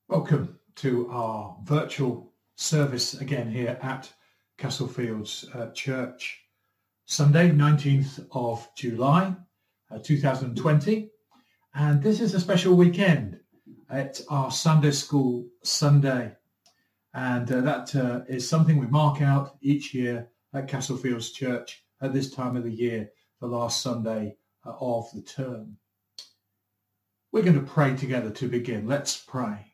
Welcome to our virtual service again here at Castlefields Church. Sunday, 19th of July, 2020. And this is a special weekend. It's our Sunday School Sunday. And that is something we mark out each year at Castlefields Church at this time of the year, the last Sunday of the term. We're going to pray together to begin. Let's pray.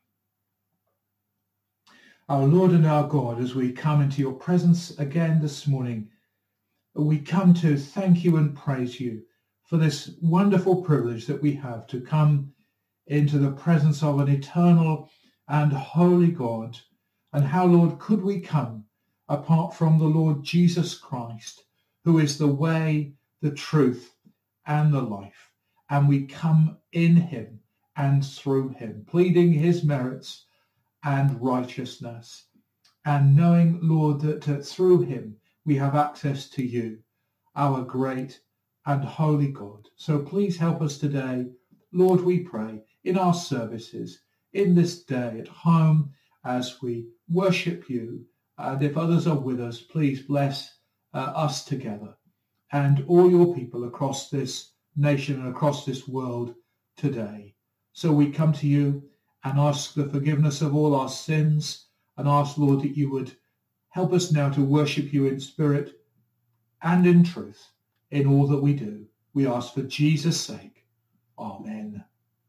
Our Lord and our God, as we come into your presence again this morning, we come to thank you and praise you for this wonderful privilege that we have to come into the presence of an eternal and holy God. And how, Lord, could we come apart from the Lord Jesus Christ, who is the way, the truth, and the life. And we come in him and through him, pleading his merits and righteousness, and knowing, Lord, that through him we have access to you, our great and holy God. So please help us today, Lord, we pray, in our services, in this day at home, as we worship you. And if others are with us, please bless us together and all your people across this nation and across this world today. So we come to you and ask the forgiveness of all our sins, and ask, Lord, that you would help us now to worship you in spirit and in truth in all that we do. We ask for Jesus' sake. Amen.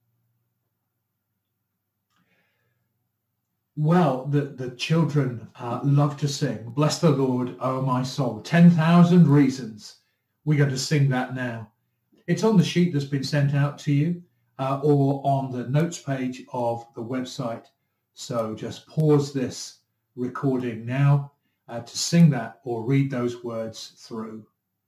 Well, the children love to sing, "Bless the Lord, O my soul." 10,000 reasons. We're going to sing that now. It's on the sheet that's been sent out to you. Or on the notes page of the website. So just pause this recording now to sing that or read those words through.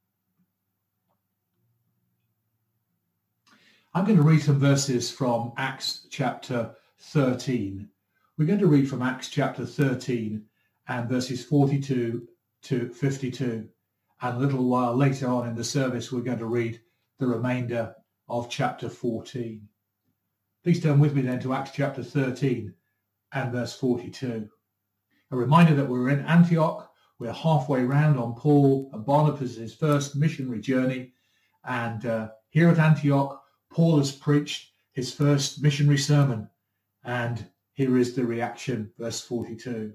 I'm going to read some verses from Acts chapter 13. We're going to read from Acts chapter 13 and verses 42 to 52. And a little while later on in the service, we're going to read the remainder of chapter 14. Please turn with me then to Acts chapter 13 and verse 42. A reminder that we're in Antioch. We're halfway round on Paul and Barnabas' first missionary journey. And here at Antioch, Paul has preached his first missionary sermon. And here is the reaction, verse 42.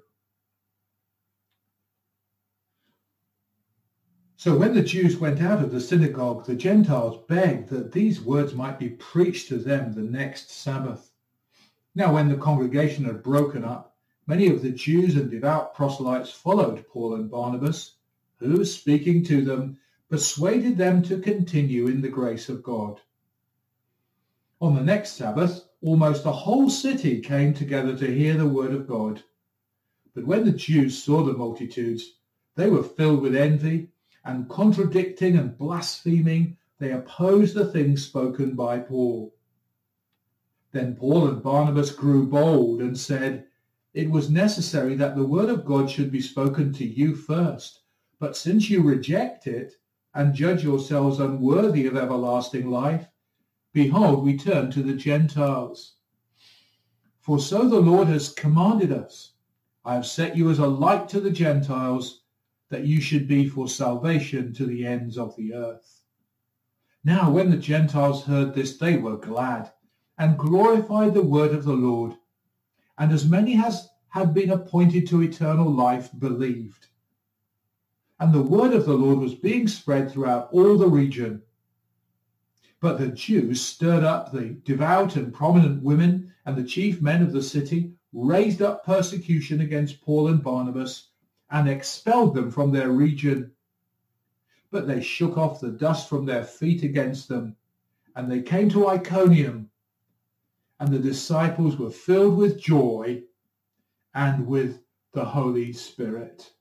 So when the Jews went out of the synagogue, the Gentiles begged that these words might be preached to them the next Sabbath. Now when the congregation had broken up, many of the Jews and devout proselytes followed Paul and Barnabas, who, speaking to them, persuaded them to continue in the grace of God. On the next Sabbath, almost the whole city came together to hear the word of God. But when the Jews saw the multitudes, they were filled with envy, and contradicting and blaspheming, they opposed the things spoken by Paul. Then Paul and Barnabas grew bold and said, "It was necessary that the word of God should be spoken to you first. But since you reject it and judge yourselves unworthy of everlasting life, behold, we turn to the Gentiles. For so the Lord has commanded us. I have set you as a light to the Gentiles, that you should be for salvation to the ends of the earth." Now when the Gentiles heard this, they were glad, and glorified the word of the Lord. And as many as had been appointed to eternal life believed. And the word of the Lord was being spread throughout all the region. But the Jews stirred up the devout and prominent women, and the chief men of the city raised up persecution against Paul and Barnabas, and expelled them from their region. But they shook off the dust from their feet against them, and they came to Iconium, and the disciples were filled with joy and with the Holy Spirit.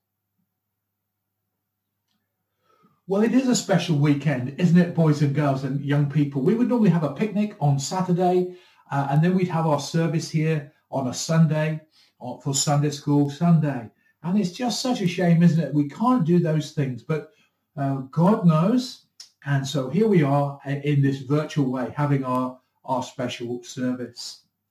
Well, it is a special weekend, isn't it, boys and girls and young people? We would normally have a picnic on Saturday, and then we'd have our service here on a Sunday for Sunday School Sunday. And it's just such a shame, isn't it? We can't do those things, but God knows. And so here we are in this virtual way, having our special service.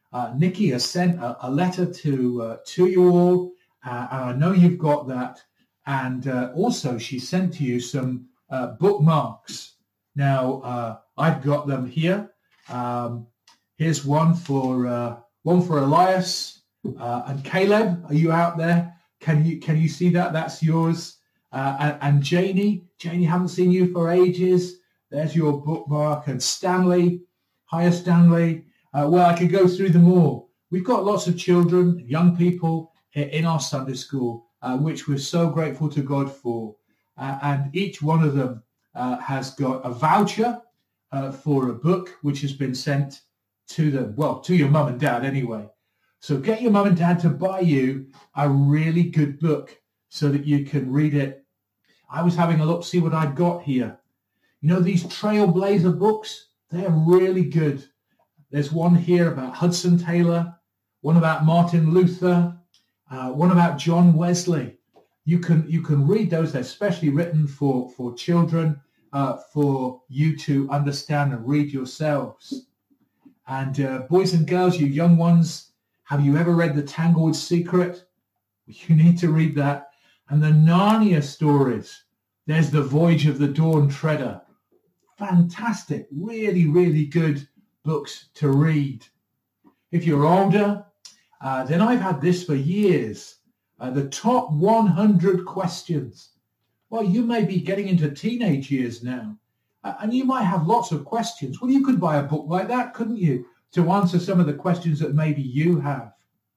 Nikki has sent a letter to you all, and I know you've got that. And also, she sent to you some bookmarks. Now, I've got them here. Here's one for Elias and Caleb. Are you out there? Can you see that? That's yours. And Janie, haven't seen you for ages. There's your bookmark. And Stanley, hiya Stanley. Well, I could go through them all. We've got lots of children, young people in our Sunday school, which we're so grateful to God for. And each one of them has got a voucher for a book which has been sent to them, well, to your mum and dad anyway. So get your mum and dad to buy you a really good book so that you can read it. I was having a look, see what I've got here. You know, these Trailblazer books, they're really good. There's one here about Hudson Taylor, one about Martin Luther, one about John Wesley. You can read those. They're specially written for children, for you to understand and read yourselves. And boys and girls, you young ones, have you ever read The Tanglewood Secret? You need to read that. And the Narnia stories. There's The Voyage of the Dawn Treader. Fantastic, really, really good books to read. If you're older, then I've had this for years. The top 100 questions. Well, you may be getting into teenage years now, and you might have lots of questions. Well, you could buy a book like that, couldn't you, to answer some of the questions that maybe you have.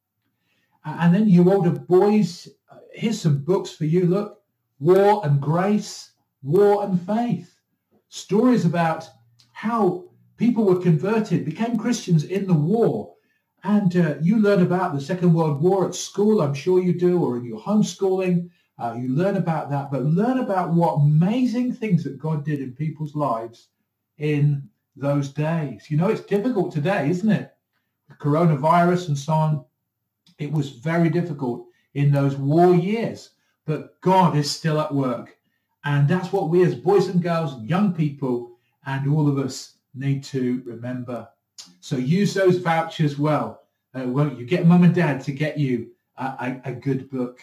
And then you older boys, here's some books for you. Look, War and Grace, War and Faith. Stories about how people were converted, became Christians in the war. And you learn about the Second World War at school, I'm sure you do, or in your homeschooling. You learn about that, but learn about what amazing things that God did in people's lives in those days. You know, it's difficult today, isn't it? With coronavirus and so on, it was very difficult in those war years, but God is still at work. And that's what we as boys and girls, young people, and all of us need to remember. So use those vouchers well, won't you? Get mum and dad to get you a good book.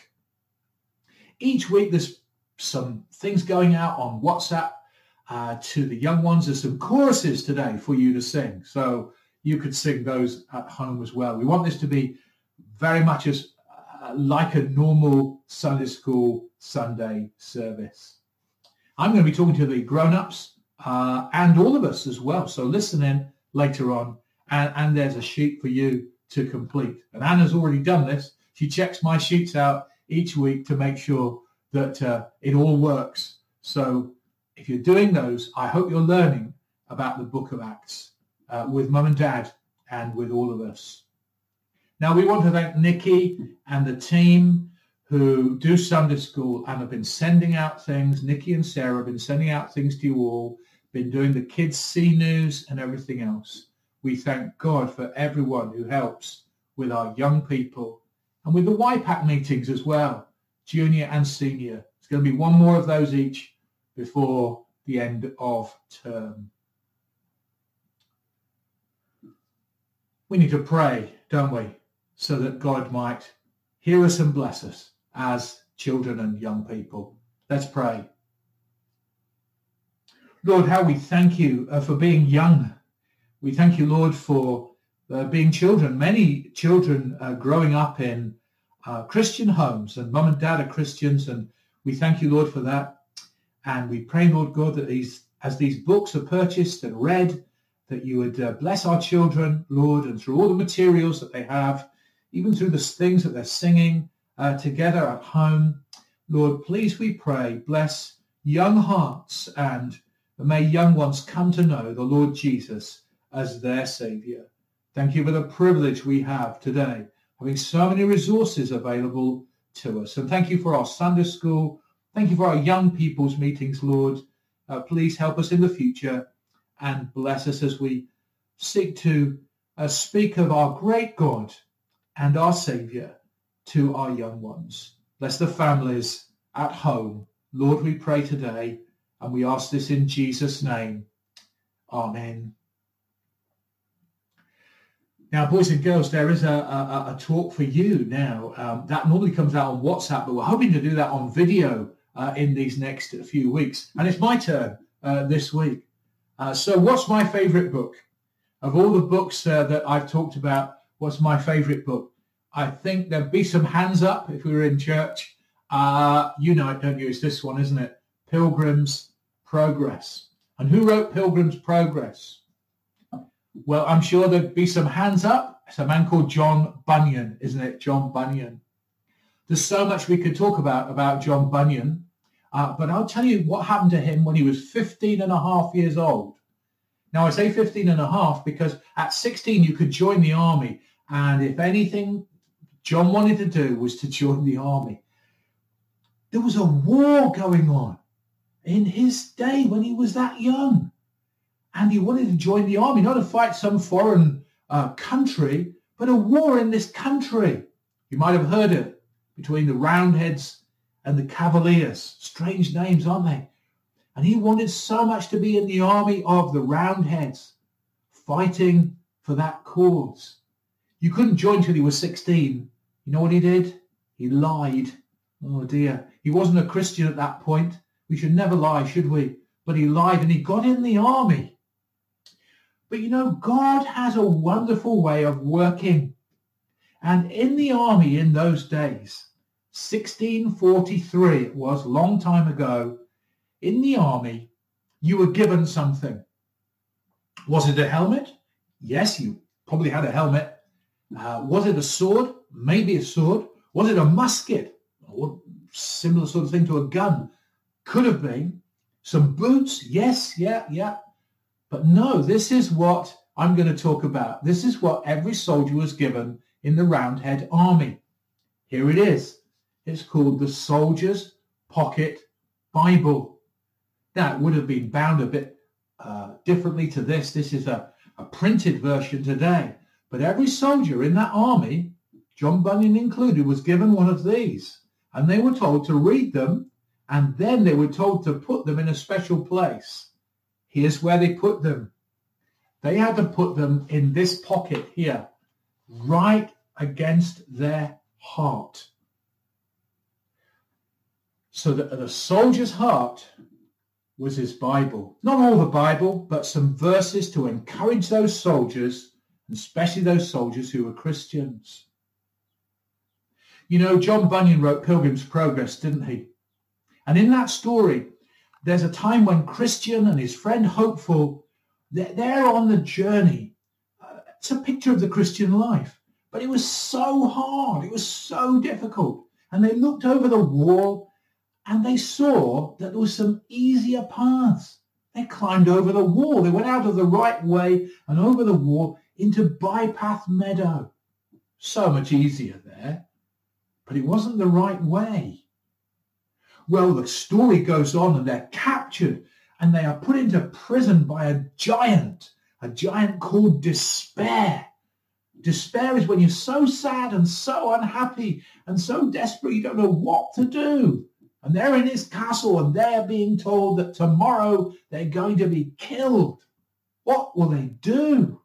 Each week there's some things going out on WhatsApp to the young ones. There's some choruses today for you to sing. So you could sing those at home as well. We want this to be very much as like a normal Sunday school Sunday service. I'm going to be talking to the grown-ups and all of us as well. So listen in later on, and there's a sheet for you to complete. And Anna's already done this. She checks my sheets out each week to make sure that it all works. So if you're doing those, I hope you're learning about the book of Acts with mum and dad and with all of us. Now, we want to thank Nikki and the team who do Sunday school and have been sending out things. Nikki and Sarah have been sending out things to you all, been doing the kids' C News and everything else. We thank God for everyone who helps with our young people and with the YPAC meetings as well, junior and senior. It's going to be one more of those each before the end of term. We need to pray, don't we, so that God might hear us and bless us as children and young people. Let's pray. Lord, how we thank you for being young. We thank you, Lord, for being children. Many children growing up in Christian homes, and mum and dad are Christians, and we thank you, Lord, for that. And we pray, Lord God, that as these books are purchased and read, that you would bless our children, Lord, and through all the materials that they have, even through the things that they're singing together at home. Lord, please, we pray, bless young hearts, and may young ones come to know the Lord Jesus as their Saviour. Thank you for the privilege we have today, having so many resources available to us. And thank you for our Sunday school. Thank you for our young people's meetings, Lord. Please help us in the future and bless us as we seek to speak of our great God and our Saviour to our young ones. Bless the families at home. Lord, we pray today, and we ask this in Jesus' name. Amen. Now, boys and girls, there is a talk for you now. That normally comes out on WhatsApp, but we're hoping to do that on video in these next few weeks. And it's my turn this week. So what's my favorite book? Of all the books that I've talked about, what's my favorite book? I think there'd be some hands up if we were in church. You know it, don't you? It's this one, isn't it? Pilgrim's Progress. And who wrote Pilgrim's Progress? Well, I'm sure there'd be some hands up. It's a man called John Bunyan, isn't it? John Bunyan. There's so much we could talk about John Bunyan. But I'll tell you what happened to him when he was 15 and a half years old. Now, I say 15 and a half because at 16 you could join the army. And if anything John wanted to do was to join the army. There was a war going on in his day when he was that young. And he wanted to join the army, not to fight some foreign country, but a war in this country. You might have heard it, between the Roundheads and the Cavaliers. Strange names, aren't they? And he wanted so much to be in the army of the Roundheads, fighting for that cause. You couldn't join till he was 16. You know what he did? He lied. Oh dear. He wasn't a Christian at that point. We should never lie, should we? But he lied and he got in the army. But you know, God has a wonderful way of working. And in the army in those days, 1643 it was, a long time ago, in the army, you were given something. Was it a helmet? Yes, you probably had a helmet. Was it a sword? Maybe a sword. Was it a musket? Or similar sort of thing to a gun? Could have been. Some boots? Yes, yeah. But no, this is what I'm going to talk about. This is what every soldier was given in the Roundhead army. Here it is. It's called the Soldier's Pocket Bible. Now, it would have been bound a bit differently to this. This is a printed version today. But every soldier in that army, John Bunyan included, was given one of these. And they were told to read them, and then they were told to put them in a special place. Here's where they put them. They had to put them in this pocket here, right against their heart. So that the soldier's heart was his Bible. Not all the Bible, but some verses to encourage those soldiers, and especially those soldiers who were Christians. You know, John Bunyan wrote Pilgrim's Progress, didn't he? And in that story, there's a time when Christian and his friend Hopeful, they're on the journey. It's a picture of the Christian life. But it was so hard. It was so difficult. And they looked over the wall and they saw that there was some easier paths. They climbed over the wall. They went out of the right way and over the wall into Bypath Meadow. So much easier there. But it wasn't the right way. Well, the story goes on and they're captured and they are put into prison by a giant called Despair. Despair is when you're so sad and so unhappy and so desperate you don't know what to do. And they're in his castle and they're being told that tomorrow they're going to be killed. What will they do?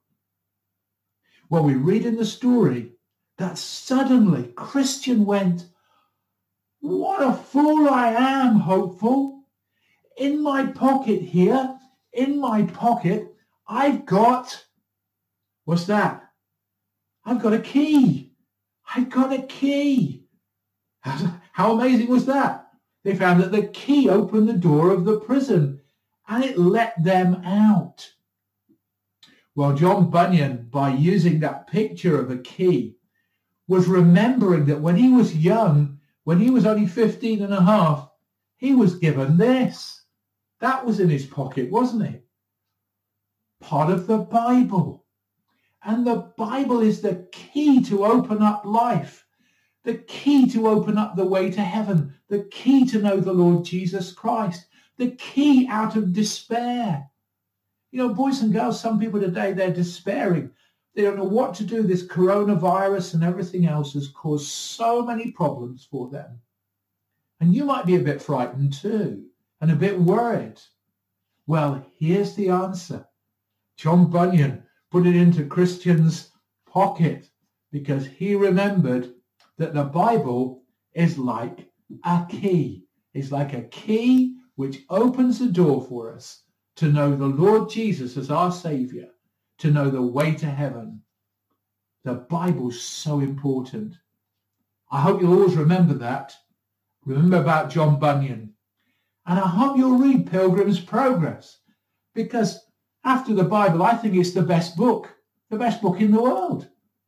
Well, we read in the story that suddenly Christian went, "What a fool I am, Hopeful. In my pocket here, in my pocket, I've got," what's that? "I've got a key. I've got a key." How amazing was that? They found that the key opened the door of the prison and it let them out. Well, John Bunyan, by using that picture of a key, was remembering that when he was young, when he was only 15 and a half, he was given this. That was in his pocket, wasn't it? Part of the Bible. And the Bible is the key to open up life, the key to open up the way to heaven, the key to know the Lord Jesus Christ, the key out of despair. You know, boys and girls, some people today, they're despairing. They don't know what to do. This coronavirus and everything else has caused so many problems for them. And you might be a bit frightened too, and a bit worried. Well, here's the answer. John Bunyan put it into Christian's pocket because he remembered that the Bible is like a key. It's like a key which opens the door for us to know the Lord Jesus as our Saviour, to know the way to heaven. The Bible's so important. I hope you'll always remember that. Remember about John Bunyan. And I hope you'll read Pilgrim's Progress, because after the Bible, I think it's the best book in the world.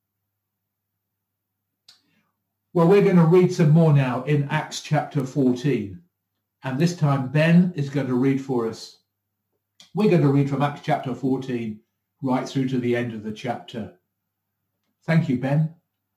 Well, we're going to read some more now in Acts chapter 14. And this time Ben is going to read for us. We're going to read from Acts chapter 14 right through to the end of the chapter. Thank you, Ben.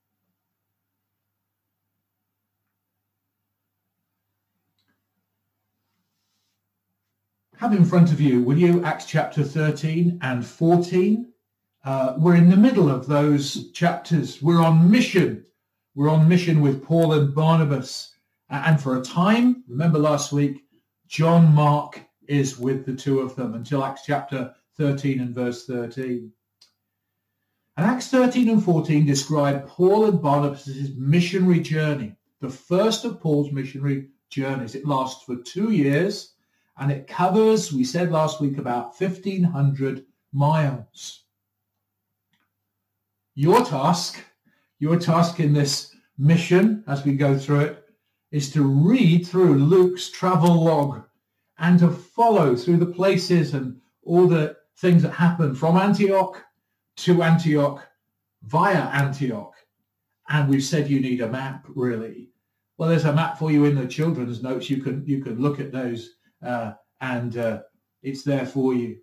Have in front of you, will you, Acts chapter 13 and 14. We're in the middle of those chapters. We're on mission. We're on mission with Paul and Barnabas. And for a time, remember last week, John Mark is with the two of them until Acts chapter 13 and verse 13. And Acts 13 and 14 describe Paul and Barnabas' missionary journey, the first of Paul's missionary journeys. It lasts for 2 years and it covers, we said last week, about 1,500 miles. Your task in this mission as we go through it is to read through Luke's travel log and to follow through the places and all the things that happen from Antioch to Antioch via Antioch. And we've said you need a map, really. Well, there's a map for you in the children's notes. You can look at those and it's there for you.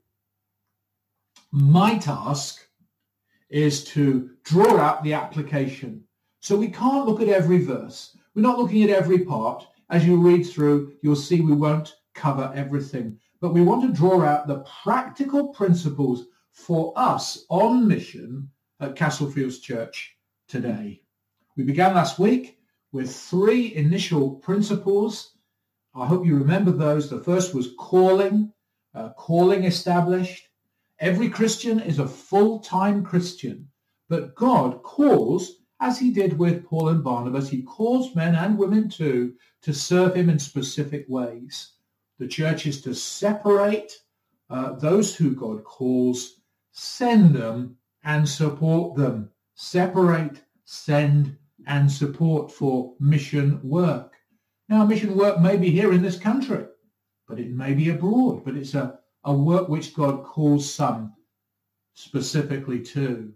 My task is to draw out the application. So we can't look at every verse. We're not looking at every part. As you read through, you'll see we won't cover everything. But we want to draw out the practical principles for us on mission at Castlefields Church today. We began last week with 3 initial principles. I hope you remember those. The first was calling established. Every Christian is a full-time Christian, but God calls, as he did with Paul and Barnabas, he calls men and women too to serve him in specific ways. The church is to separate those who God calls, send them and support them. Separate, send and support for mission work. Now, mission work may be here in this country, but it may be abroad, but it's a work which God calls some specifically to.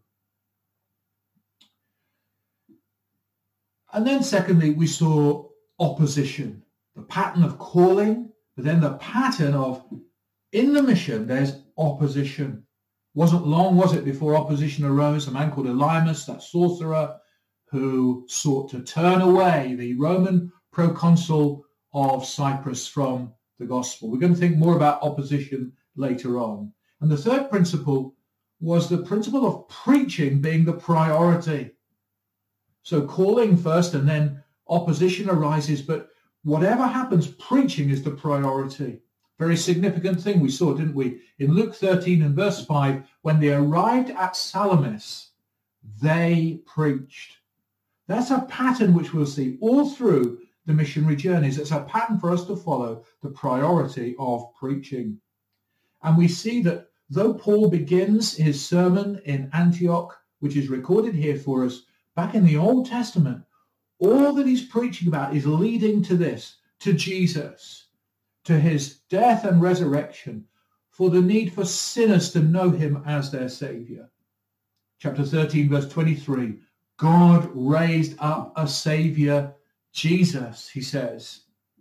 And then secondly, we saw opposition, the pattern of calling, but then the pattern of, in the mission, there's opposition. Wasn't long, was it, before opposition arose? A man called Elymas, that sorcerer, who sought to turn away the Roman proconsul of Cyprus from the gospel. We're going to think more about opposition later on. And the third principle was the principle of preaching being the priority. So calling first and then opposition arises, but whatever happens, preaching is the priority. Very significant thing we saw, didn't we? In Luke 13 and verse 5, when they arrived at Salamis, they preached. That's a pattern which we'll see all through the missionary journeys. It's a pattern for us to follow, the priority of preaching. And we see that though Paul begins his sermon in Antioch, which is recorded here for us, back in the Old Testament, all that he's preaching about is leading to this, to Jesus, to his death and resurrection, for the need for sinners to know him as their Saviour. Chapter 13, verse 23, God raised up a Saviour, Jesus, he says.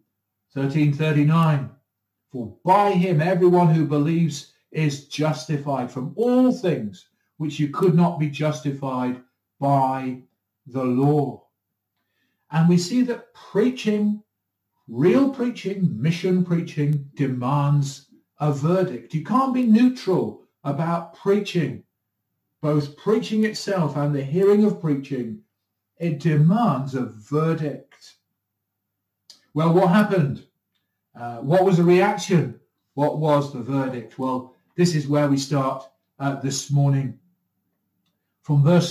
13:39, for by him everyone who believes is justified from all things which you could not be justified by the law. And we see that preaching, real preaching, mission preaching, demands a verdict. You can't be neutral about preaching. Both preaching itself and the hearing of preaching, it demands a verdict. Well, what happened? What was the reaction? What was the verdict? Well, this is where we start this morning. From verse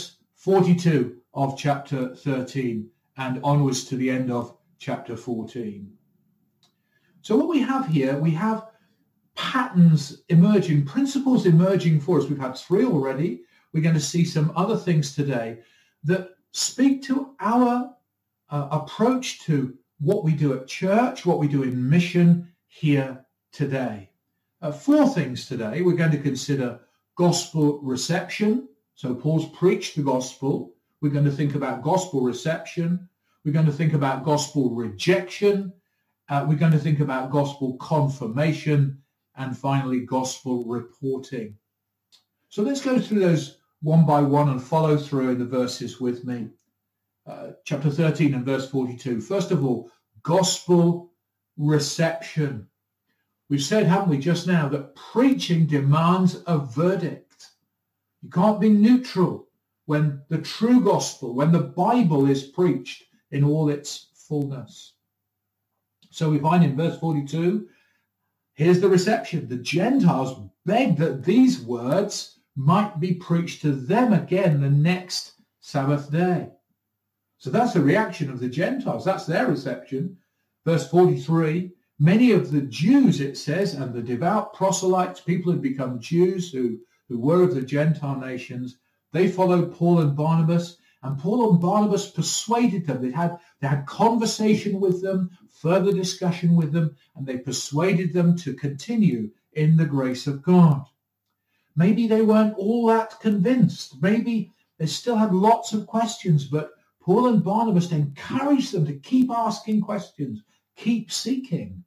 42 of chapter 13 and onwards to the end of chapter 14. So what we have here, we have patterns emerging, principles emerging for us. We've had 3 already. We're going to see some other things today that speak to our approach to what we do at church, what we do in mission here today. 4 things today. We're going to consider gospel reception. So Paul's preached the gospel. We're going to think about gospel reception. We're going to think about gospel rejection. We're going to think about gospel confirmation. And finally, gospel reporting. So let's go through those one by one and follow through in the verses with me. Chapter 13 and verse 42. First of all, gospel reception. We've said, haven't we, just now, that preaching demands a verdict. You can't be neutral when the true gospel, when the Bible is preached in all its fullness. So we find in verse 42, here's the reception. The Gentiles begged that these words might be preached to them again the next Sabbath day. So that's the reaction of the Gentiles. That's their reception. Verse 43, many of the Jews, it says, and the devout proselytes, people who had become Jews who were of the Gentile nations, they followed Paul and Barnabas, and Paul and Barnabas persuaded them. They had conversation with them, further discussion with them, and they persuaded them to continue in the grace of God. Maybe they weren't all that convinced. Maybe they still had lots of questions, but Paul and Barnabas encouraged them to keep asking questions, keep seeking.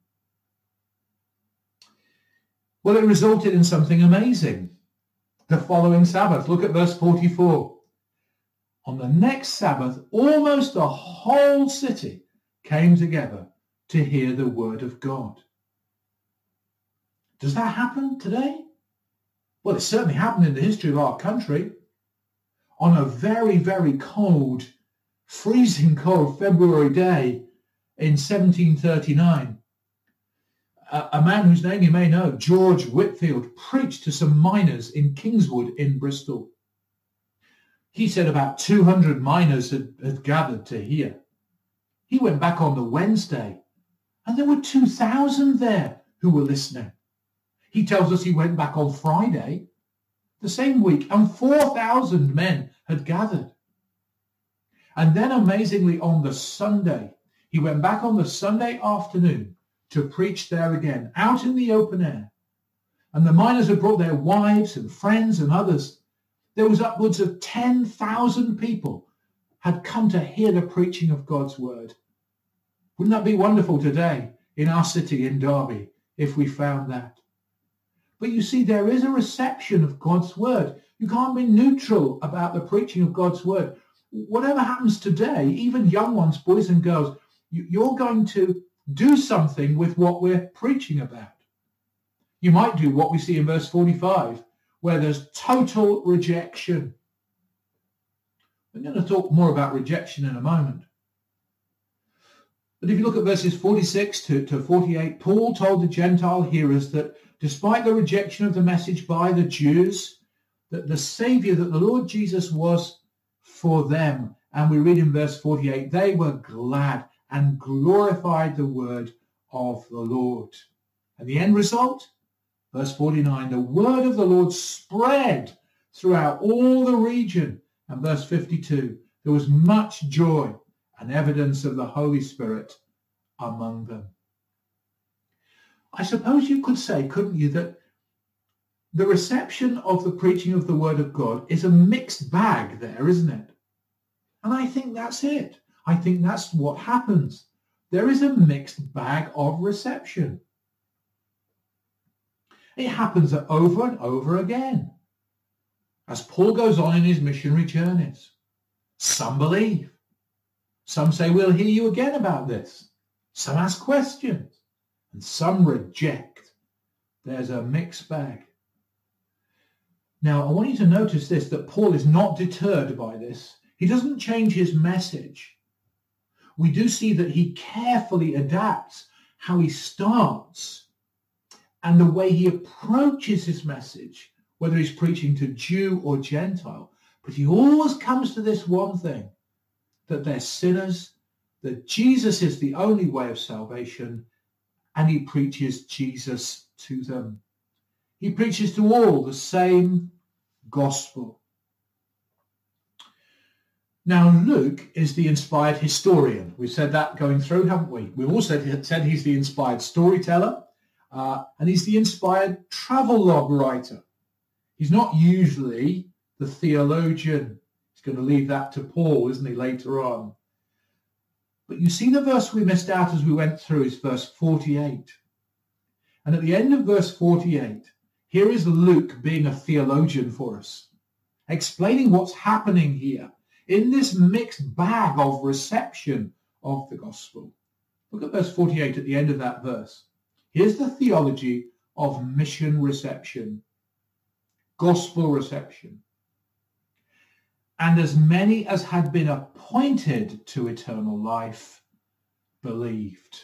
Well, it resulted in something amazing. The following Sabbath, look at verse 44. On the next Sabbath, almost the whole city came together to hear the word of God. Does that happen today? Well, it certainly happened in the history of our country. On a very, very cold, freezing cold February day in 1739, a man whose name you may know, George Whitefield, preached to some miners in Kingswood in Bristol. He said about 200 miners had gathered to hear. He went back on the Wednesday, and there were 2,000 there who were listening. He tells us he went back on Friday, the same week, and 4,000 men had gathered. And then amazingly on the Sunday, he went back on the Sunday afternoon to preach there again, out in the open air. And the miners had brought their wives and friends and others. There was upwards of 10,000 people had come to hear the preaching of God's word. Wouldn't that be wonderful today in our city in Derby if we found that? But you see, there is a reception of God's word. You can't be neutral about the preaching of God's word. Whatever happens today, even young ones, boys and girls, you're going to do something with what we're preaching about. You might do what we see in verse 45, where there's total rejection. We're going to talk more about rejection in a moment. But if you look at verses 46 to 48, Paul told the Gentile hearers that despite the rejection of the message by the Jews, that the Saviour, that the Lord Jesus was for them. And we read in verse 48, they were glad and glorified the word of the Lord. And the end result, verse 49, the word of the Lord spread throughout all the region. And verse 52, there was much joy and evidence of the Holy Spirit among them. I suppose you could say, couldn't you, that the reception of the preaching of the word of God is a mixed bag there, isn't it? And I think that's it. I think that's what happens. There is a mixed bag of reception. It happens over and over again as Paul goes on in his missionary journeys. Some believe. Some say, we'll hear you again about this. Some ask questions. And some reject. There's a mixed bag. Now, I want you to notice this, that Paul is not deterred by this. He doesn't change his message. We do see that he carefully adapts how he starts and the way he approaches his message, whether he's preaching to Jew or Gentile, But he always comes to this one thing, that they're sinners, that Jesus is the only way of salvation, and he preaches Jesus to them. He preaches to all the same gospel. Now, Luke is the inspired historian. We've said that going through, haven't we? We've also said he's the inspired storyteller, and he's the inspired travel log writer. He's not usually the theologian. He's going to leave that to Paul, isn't he, later on? But you see, the verse we missed out as we went through is verse 48. And at the end of verse 48, here is Luke being a theologian for us, explaining what's happening here in this mixed bag of reception of the gospel. Look at verse 48 at the end of that verse. Here's the theology of mission reception, gospel reception. And as many as had been appointed to eternal life believed.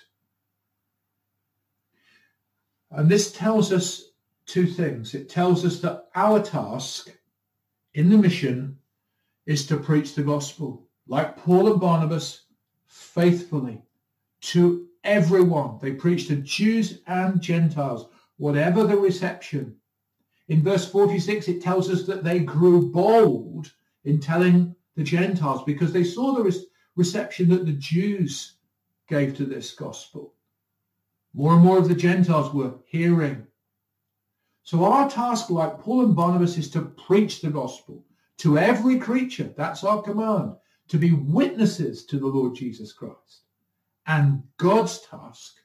And this tells us two things. It tells us that our task in the mission is to preach the gospel, like Paul and Barnabas, faithfully to everyone. They preached to Jews and Gentiles, whatever the reception. In verse 46, it tells us that they grew bold in telling the Gentiles because they saw the reception that the Jews gave to this gospel. More and more of the Gentiles were hearing. So our task, like Paul and Barnabas, is to preach the gospel to every creature. That's our command, to be witnesses to the Lord Jesus Christ. And God's task,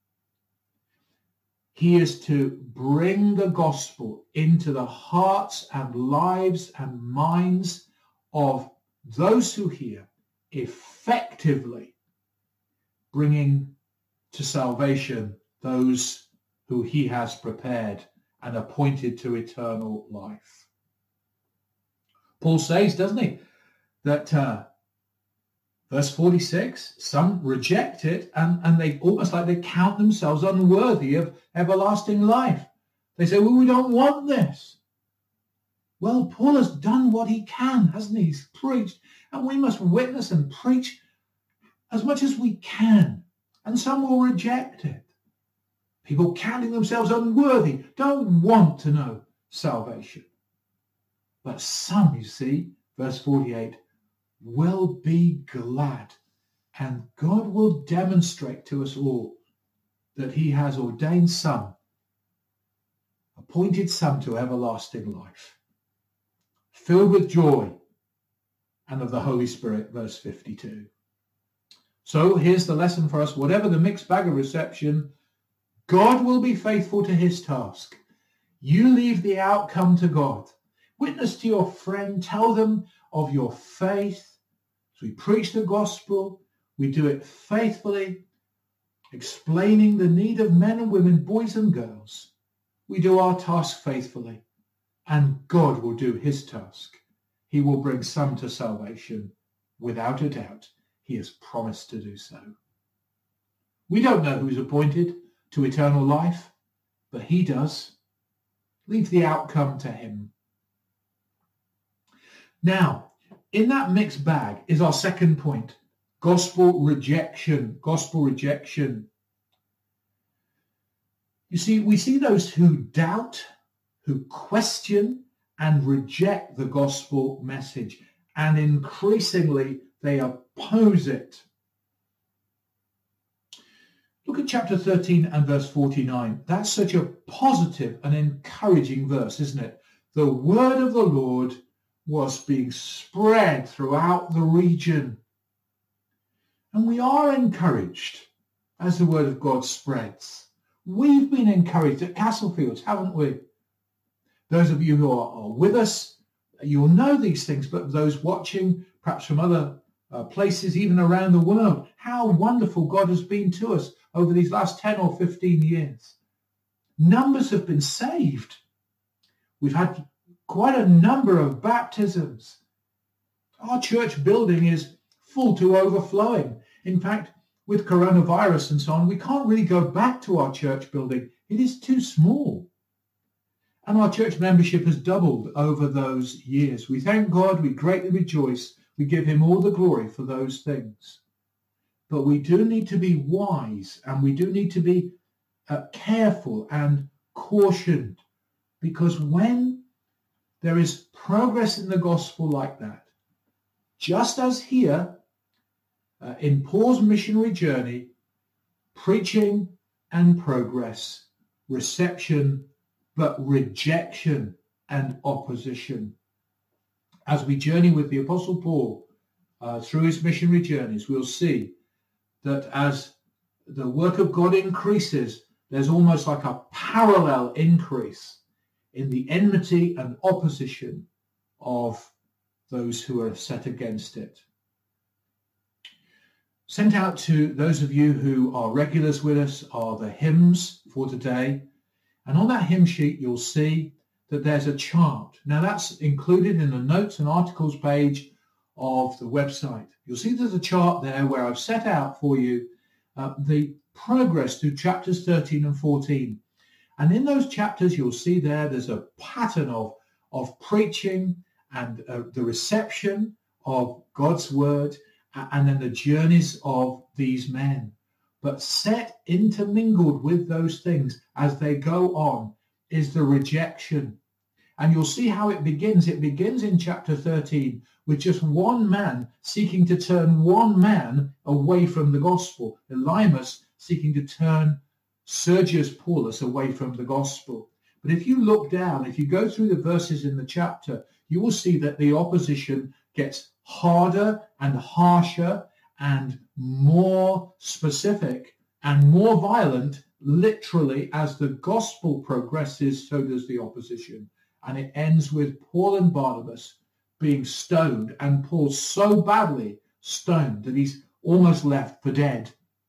he is to bring the gospel into the hearts and lives and minds of those who hear, effectively bringing to salvation those who he has prepared and appointed to eternal life. Paul says, doesn't he, that verse 46, some reject it and they almost like they count themselves unworthy of everlasting life. They say, well, we don't want this. Well, Paul has done what he can, hasn't he? He's preached, and we must witness and preach as much as we can. And some will reject it. People counting themselves unworthy don't want to know salvation. But some, you see, verse 48, will be glad. And God will demonstrate to us all that he has ordained some, appointed some to everlasting life, filled with joy and of the Holy Spirit, verse 52. So here's the lesson for us. Whatever the mixed bag of reception, God will be faithful to his task. You leave the outcome to God. Witness to your friend. Tell them of your faith. As we preach the gospel, we do it faithfully, explaining the need of men and women, boys and girls. We do our task faithfully, and God will do his task. He will bring some to salvation, without a doubt. He has promised to do so. We don't know who's appointed to eternal life, but he does. Leave the outcome to him. Now, in that mixed bag is our second point, gospel rejection. Gospel rejection. You see, we see those who doubt, who question and reject the gospel message, and increasingly they oppose it. Look at chapter 13 and verse 49. That's such a positive and encouraging verse, isn't it? The word of the Lord was being spread throughout the region. And we are encouraged as the word of God spreads. We've been encouraged at Castlefields, haven't we? Those of you who are with us, you'll know these things, but those watching, perhaps from other places, even around the world, how wonderful God has been to us over these last 10 or 15 years. Numbers have been saved. We've had quite a number of baptisms. Our church building is full to overflowing. In fact, with coronavirus and so on, we can't really go back to our church building. It is too small. And our church membership has doubled over those years. We thank God, we greatly rejoice, we give him all the glory for those things. But we do need to be wise, and we do need to be careful and cautioned, because when there is progress in the gospel like that, just as here in Paul's missionary journey, preaching and progress, reception, but rejection and opposition. As we journey with the Apostle Paul through his missionary journeys, we'll see that as the work of God increases, there's almost like a parallel increase in the enmity and opposition of those who are set against it. Sent out to those of you who are regulars with us are the hymns for today. And on that hymn sheet, you'll see that there's a chart. Now, that's included in the notes and articles page of the website. You'll see there's a chart there where I've set out for you the progress through chapters 13 and 14. And in those chapters, you'll see there's a pattern of preaching and the reception of God's word, and then the journeys of these men. But set intermingled with those things as they go on is the rejection. And you'll see how it begins. It begins in chapter 13 with just one man seeking to turn one man away from the gospel. Elymas seeking to turn Sergius Paulus away from the gospel. But if you look down, if you go through the verses in the chapter, you will see that the opposition gets harder and harsher and more specific and more violent, literally, as the gospel progresses, so does the opposition. And it ends with Paul and Barnabas being stoned, and Paul so badly stoned that he's almost left for dead.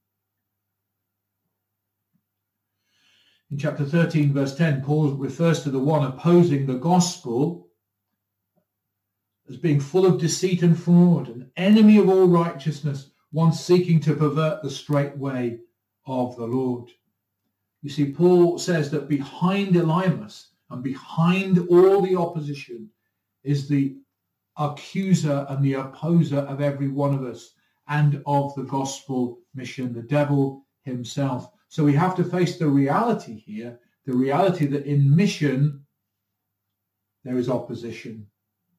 In chapter 13, verse 10, Paul refers to the one opposing the gospel as being full of deceit and fraud, an enemy of all righteousness, one seeking to pervert the straight way of the Lord. You see, Paul says that behind Elymas and behind all the opposition is the accuser and the opposer of every one of us and of the gospel mission, the devil himself. So we have to face the reality here, the reality that in mission there is opposition.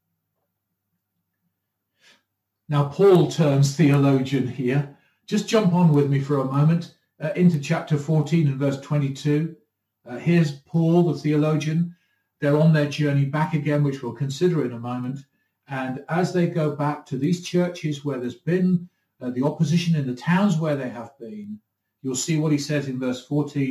Now, Paul turns theologian here. Just jump on with me for a moment into chapter 14 and verse 22. Here's Paul, the theologian. They're on their journey back again, which we'll consider in a moment. And as they go back to these churches where there's been the opposition in the towns where they have been, you'll see what he says in verse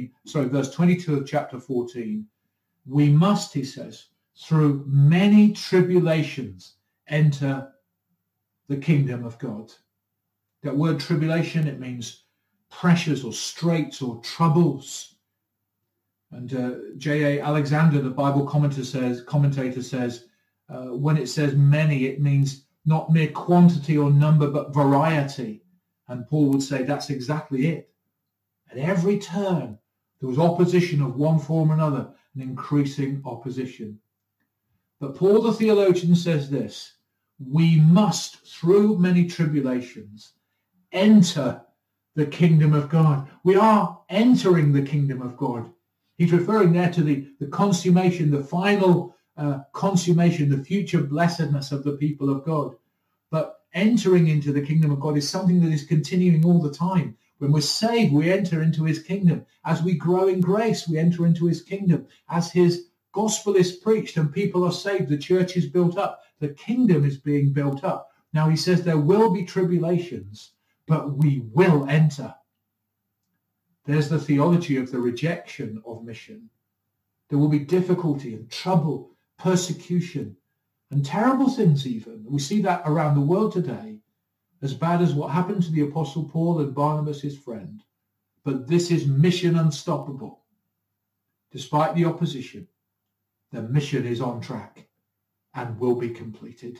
22 of chapter 14. We must, he says, through many tribulations enter the kingdom of God. That word tribulation, it means pressures or straits or troubles. And J.A. Alexander, the Bible commentator says, when it says many, it means not mere quantity or number, but variety. And Paul would say that's exactly it. At every turn, there was opposition of one form or another, an increasing opposition. But Paul the theologian says this: we must, through many tribulations, enter the kingdom of God. We are entering the kingdom of God. He's referring there to the consummation, the final consummation, the future blessedness of the people of God. But entering into the kingdom of God is something that is continuing all the time. When we're saved, we enter into his kingdom. As we grow in grace, we enter into his kingdom. As his gospel is preached and people are saved, the church is built up. The kingdom is being built up. Now he says there will be tribulations, but we will enter. There's the theology of the rejection of mission. There will be difficulty and trouble, persecution, and terrible things even. We see that around the world today, as bad as what happened to the Apostle Paul and Barnabas, his friend. But this is mission unstoppable. Despite the opposition, the mission is on track and will be completed.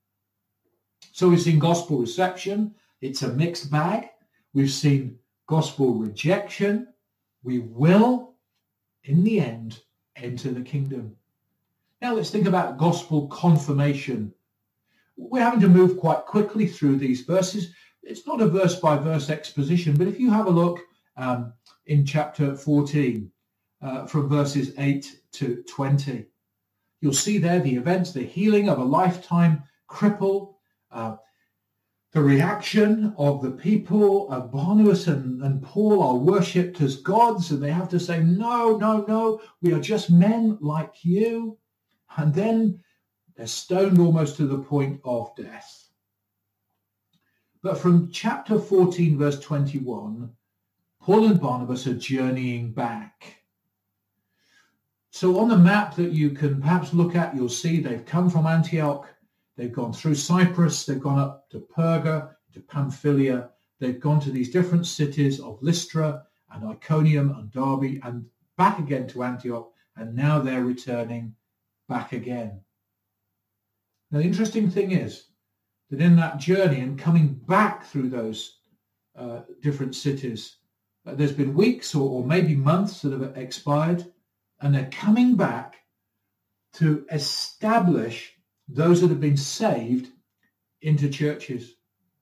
So we've seen gospel reception. It's a mixed bag. We've seen gospel rejection. We will, in the end, enter the kingdom. Now let's think about gospel confirmation. We're having to move quite quickly through these verses. It's not a verse-by-verse exposition, but if you have a look in chapter 14, from verses 8 to 20, you'll see there the events, the healing of a lifetime cripple, the reaction of the people of Barnabas and Paul are worshipped as gods, and they have to say, no, no, no, we are just men like you. And then they're stoned almost to the point of death. But from chapter 14, verse 21, Paul and Barnabas are journeying back. So on the map that you can perhaps look at, you'll see they've come from Antioch, they've gone through Cyprus, they've gone up to Perga, to Pamphylia, they've gone to these different cities of Lystra and Iconium and Derbe and back again to Antioch, and now they're returning back again. Now the interesting thing is that in that journey and coming back through those different cities, there's been weeks or maybe months that have expired, and they're coming back to establish those that have been saved into churches.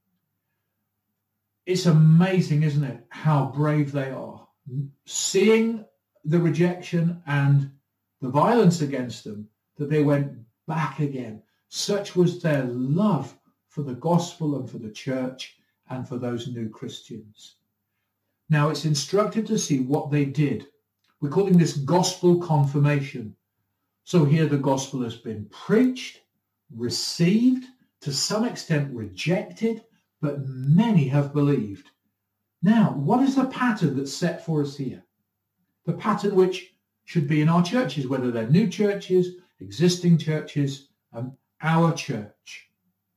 It's amazing, isn't it, how brave they are. Seeing the rejection and the violence against them, that they went back again. Such was their love for the gospel and for the church and for those new Christians. Now it's instructive to see what they did. We're calling this gospel confirmation. So here the gospel has been preached, received, to some extent rejected, but many have believed. Now, what is the pattern that's set for us here? The pattern which should be in our churches, whether they're new churches, existing churches, our church.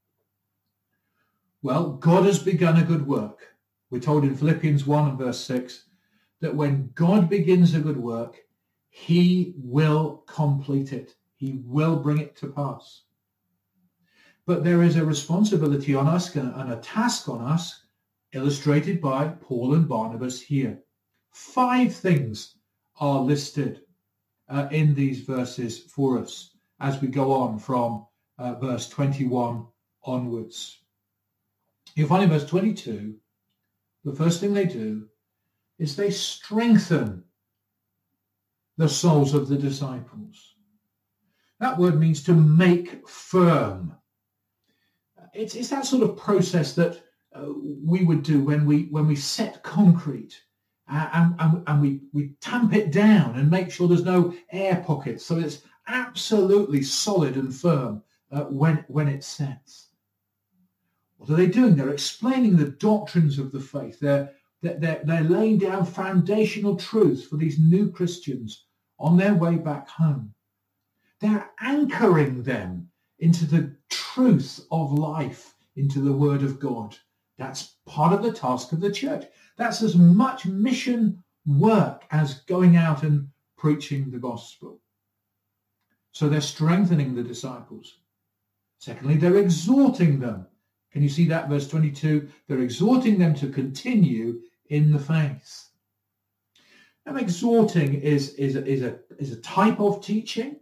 Well, God has begun a good work. We're told in Philippians 1 and verse 6 that when God begins a good work, he will complete it. He will bring it to pass. But there is a responsibility on us and a task on us, illustrated by Paul and Barnabas here. 5 things are listed in these verses for us as we go on from verse 21 onwards. You find in verse 22, the first thing they do is they strengthen the souls of the disciples. That word means to make firm. It's that sort of process that we would do when we set concrete and we tamp it down and make sure there's no air pockets, so it's absolutely solid and firm when it sets. What are they doing? They're explaining the doctrines of the faith. They're laying down foundational truths for these new Christians on their way back home. They're anchoring them into the truth of life, into the Word of God. That's part of the task of the church. That's as much mission work as going out and preaching the gospel. So they're strengthening the disciples. Secondly, they're exhorting them. Can you see that? Verse 22, they're exhorting them to continue in the faith. Now, exhorting is a type of teaching.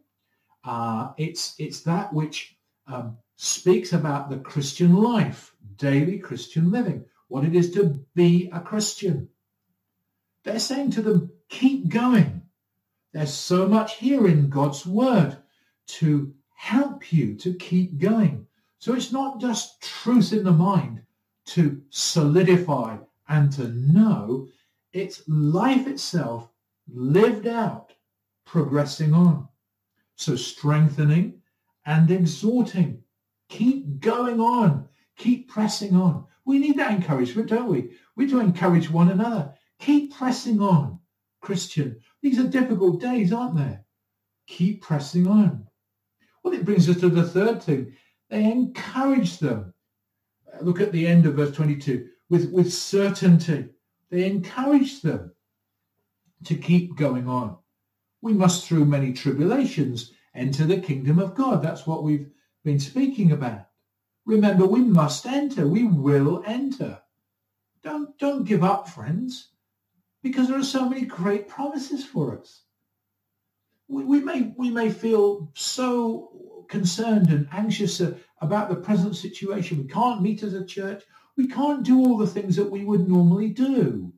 It's that which speaks about the Christian life, daily Christian living, what it is to be a Christian. They're saying to them, keep going. There's so much here in God's word to help you to keep going. So it's not just truth in the mind to solidify and to know. It's life itself lived out, progressing on. So strengthening and exhorting. Keep going on. Keep pressing on. We need that encouragement, don't we? We do encourage one another. Keep pressing on, Christian. These are difficult days, aren't they? Keep pressing on. Well, it brings us to the third thing. They encourage them. Look at the end of verse 22. With certainty. They encourage them to keep going on. We must, through many tribulations, enter the kingdom of God. That's what we've been speaking about. Remember, we must enter. We will enter. Don't give up, friends, because there are so many great promises for us. we may feel so concerned and anxious about the present situation. We can't meet as a church. We can't do all the things that we would normally do.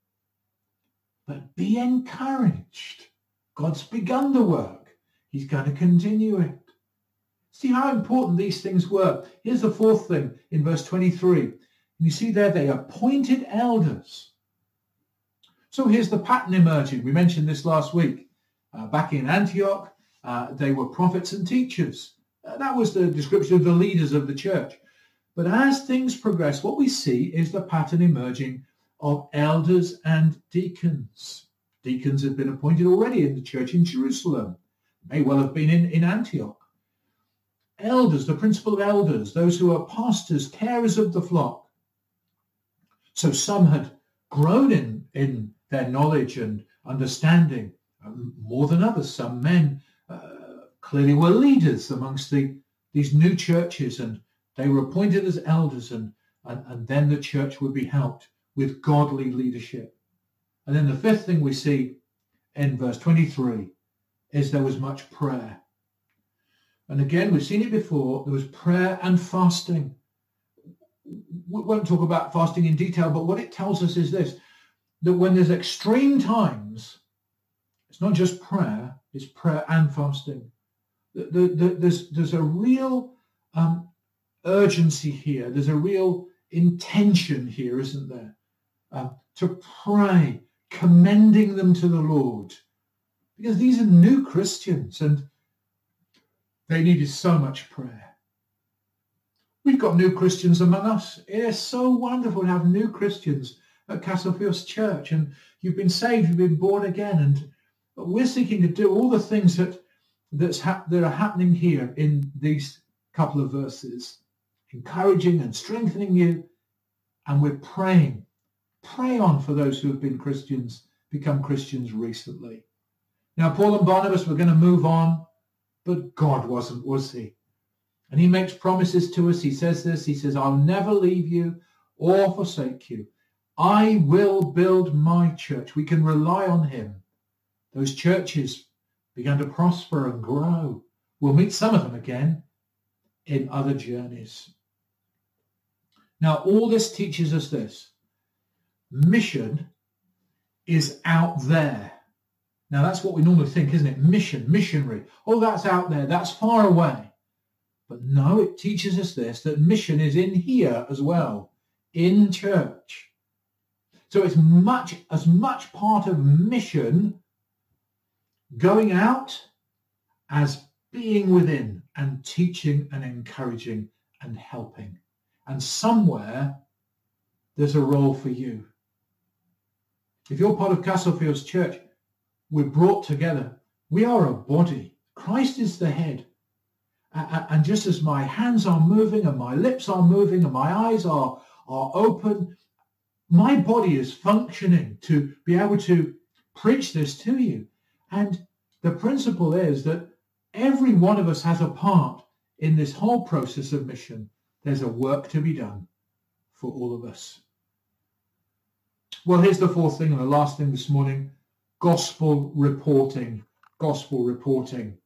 But be encouraged. God's begun the work. He's going to continue it. See how important these things were. Here's the fourth thing in verse 23. You see there, they appointed elders. So here's the pattern emerging. We mentioned this last week. Back in Antioch, they were prophets and teachers. That was the description of the leaders of the church. But as things progress, what we see is the pattern emerging of elders and deacons. Deacons had been appointed already in the church in Jerusalem. May well have been in Antioch. Elders, the principle of elders, those who are pastors, carers of the flock. So some had grown in their knowledge and understanding more than others. Some men clearly were leaders amongst these new churches, and they were appointed as elders, and then the church would be helped with godly leadership. And then the fifth thing we see in verse 23 is there was much prayer. And again, we've seen it before, there was prayer and fasting. We won't talk about fasting in detail, but what it tells us is this, that when there's extreme times, it's not just prayer, it's prayer and fasting. There's a real urgency here. There's a real intention here, isn't there? To pray, commending them to the Lord. Because these are new Christians and they needed so much prayer. We've got new Christians among us. It is so wonderful to have new Christians at Castlefields Church, and you've been saved, you've been born again, and we're seeking to do all the things that are happening here in these couple of verses, encouraging and strengthening you, and we're praying. Pray on for those who have been Christians, become Christians recently. Now, Paul and Barnabas were going to move on, but God wasn't, was he? And he makes promises to us. He says this, he says, I'll never leave you or forsake you. I will build my church. We can rely on him. Those churches began to prosper and grow. We'll meet some of them again in other journeys. Now, all this teaches us this. Mission is out there. Now, that's what we normally think, isn't it? Mission, missionary. Oh, that's out there. That's far away. But no, it teaches us this, that mission is in here as well, in church. So it's as much part of mission going out as being within and teaching and encouraging and helping. And somewhere there's a role for you. If you're part of Castlefields Church, we're brought together. We are a body. Christ is the head. And just as my hands are moving and my lips are moving and my eyes are open, my body is functioning to be able to preach this to you. And the principle is that every one of us has a part in this whole process of mission. There's a work to be done for all of us. Well, here's the fourth thing and the last thing this morning. Gospel reporting. Gospel reporting.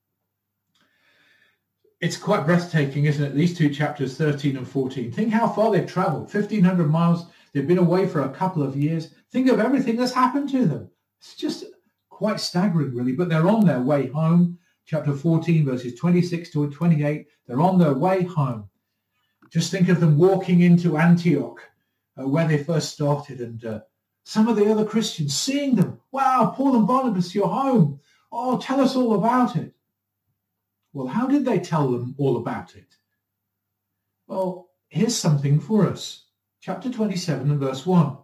It's quite breathtaking, isn't it? These two chapters, 13 and 14. Think how far they've traveled. 1,500 miles. They've been away for a couple of years. Think of everything that's happened to them. It's just quite staggering, really. But they're on their way home. Chapter 14, verses 26 to 28. They're on their way home. Just think of them walking into Antioch, where they first started, and some of the other Christians seeing them. Wow, Paul and Barnabas, you're home. Oh, tell us all about it. Well, how did they tell them all about it? Well, here's something for us. Chapter 27 and verse 1.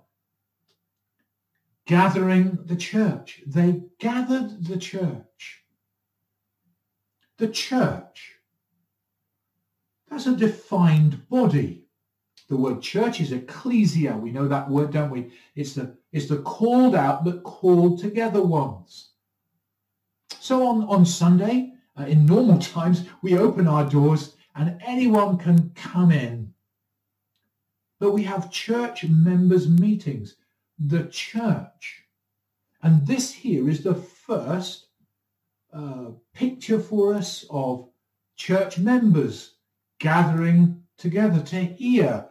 Gathering the church. They gathered the church. The church. That's a defined body. The word church is ecclesia. We know that word, don't we? It's the called out but called together ones. So on Sunday, in normal times, we open our doors and anyone can come in. But we have church members meetings, the church. And this here is the first picture for us of church members gathering together to hear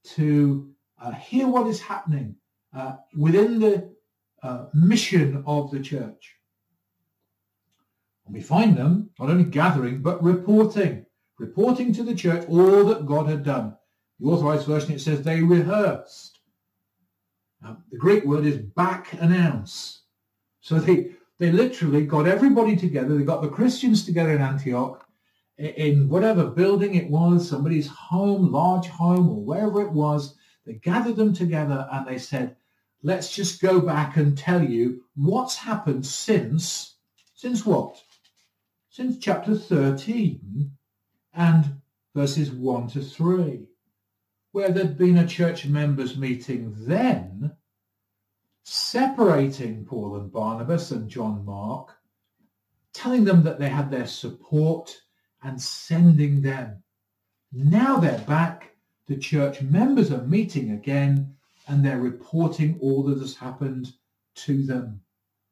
what is happening within the mission of the church. And we find them not only gathering, but reporting to the church all that God had done. The Authorized Version, it says they rehearsed. The Greek word is back announce. So they literally got everybody together. They got the Christians together in Antioch, in whatever building it was, somebody's home, large home, or wherever it was. They gathered them together and they said, let's just go back and tell you what's happened since what? Since chapter 13 and verses 1 to 3, where there'd been a church members meeting then, separating Paul and Barnabas and John Mark, telling them that they had their support and sending them. Now they're back. The church members are meeting again and they're reporting all that has happened to them.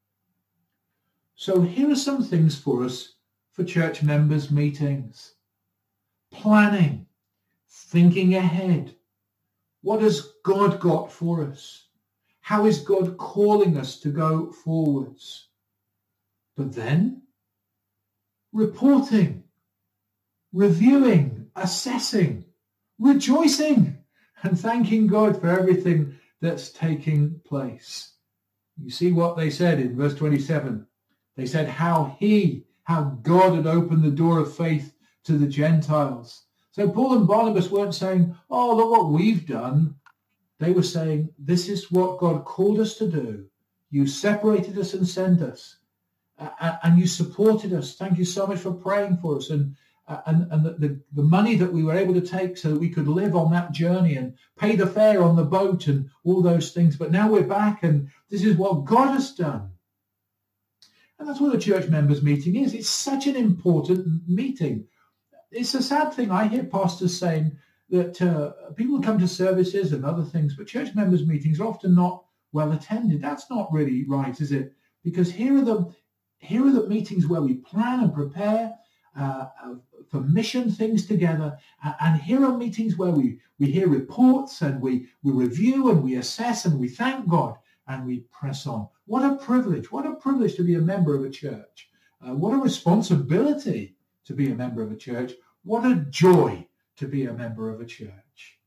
So here are some things for us for church members meetings. Planning, thinking ahead. What has God got for us? How is God calling us to go forwards? But then, reporting, reviewing, assessing, rejoicing, and thanking God for everything that's taking place. You see what they said in verse 27. They said how God had opened the door of faith to the Gentiles. So Paul and Barnabas weren't saying, oh, look what we've done. They were saying, this is what God called us to do. You separated us and sent us. And you supported us. Thank you so much for praying for us. And the money that we were able to take so that we could live on that journey and pay the fare on the boat and all those things. But now we're back and this is what God has done. And that's what a church members meeting is. It's such an important meeting. It's a sad thing. I hear pastors saying that people come to services and other things, but church members meetings are often not well attended. That's not really right, is it? Because here are the meetings where we plan and prepare for mission things together. And here are meetings where we hear reports and we review and we assess and we thank God and we press on. What a privilege to be a member of a church. What a responsibility to be a member of a church. What a joy to be a member of a church.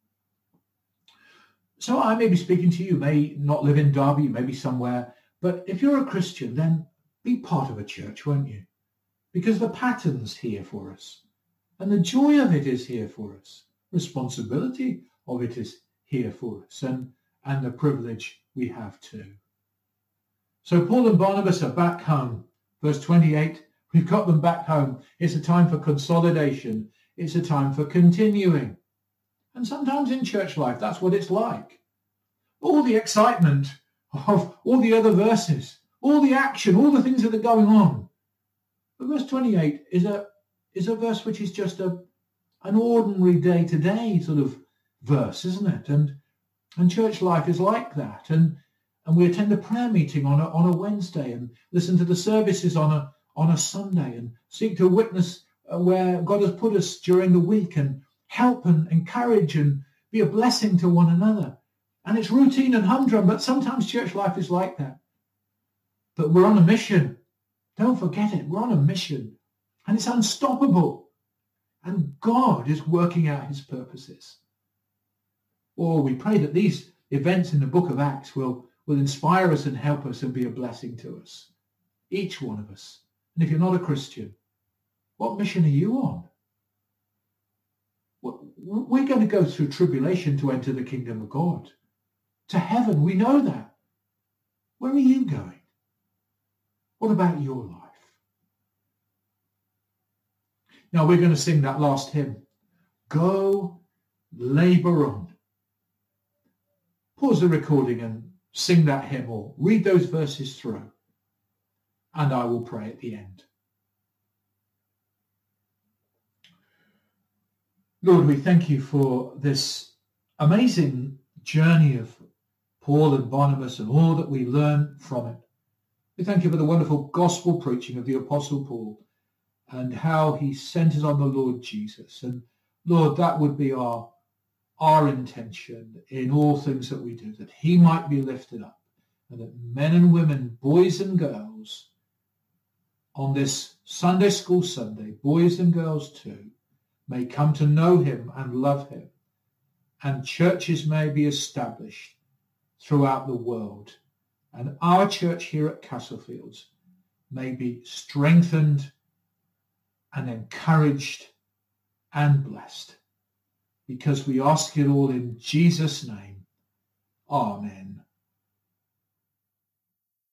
So I may be speaking to you, you may not live in Derby, you may be somewhere, but if you're a Christian, then be part of a church, won't you? Because the pattern's here for us. And the joy of it is here for us. Responsibility of it is here for us. And the privilege we have too. So Paul and Barnabas are back home. Verse 28, we've got them back home. It's a time for consolidation. It's a time for continuing. And sometimes in church life, that's what it's like. All the excitement of all the other verses, all the action, all the things that are going on. But verse 28 is a verse which is just an ordinary day-to-day sort of verse, isn't it? And church life is like that. And we attend a prayer meeting on a Wednesday and listen to the services on a Sunday and seek to witness where God has put us during the week and help and encourage and be a blessing to one another. And it's routine and humdrum, but sometimes church life is like that. But we're on a mission. Don't forget it. We're on a mission. And it's unstoppable. And God is working out his purposes. Or we pray that these events in the book of Acts will inspire us and help us and be a blessing to us. Each one of us. And if you're not a Christian, what mission are you on? We're going to go through tribulation to enter the kingdom of God. To heaven, we know that. Where are you going? What about your life? Now we're going to sing that last hymn. Go, labour on. Pause the recording and sing that hymn or read those verses through. And I will pray at the end. Lord, we thank you for this amazing journey of Paul and Barnabas and all that we learn from it. We thank you for the wonderful gospel preaching of the Apostle Paul and how he centers on the Lord Jesus. And Lord, that would be our intention in all things that we do, that he might be lifted up, and that men and women, boys and girls, on this Sunday School Sunday, boys and girls too, may come to know him and love him, and churches may be established throughout the world, and our church here at Castlefields may be strengthened and encouraged and blessed, because we ask it all in Jesus' name. Amen.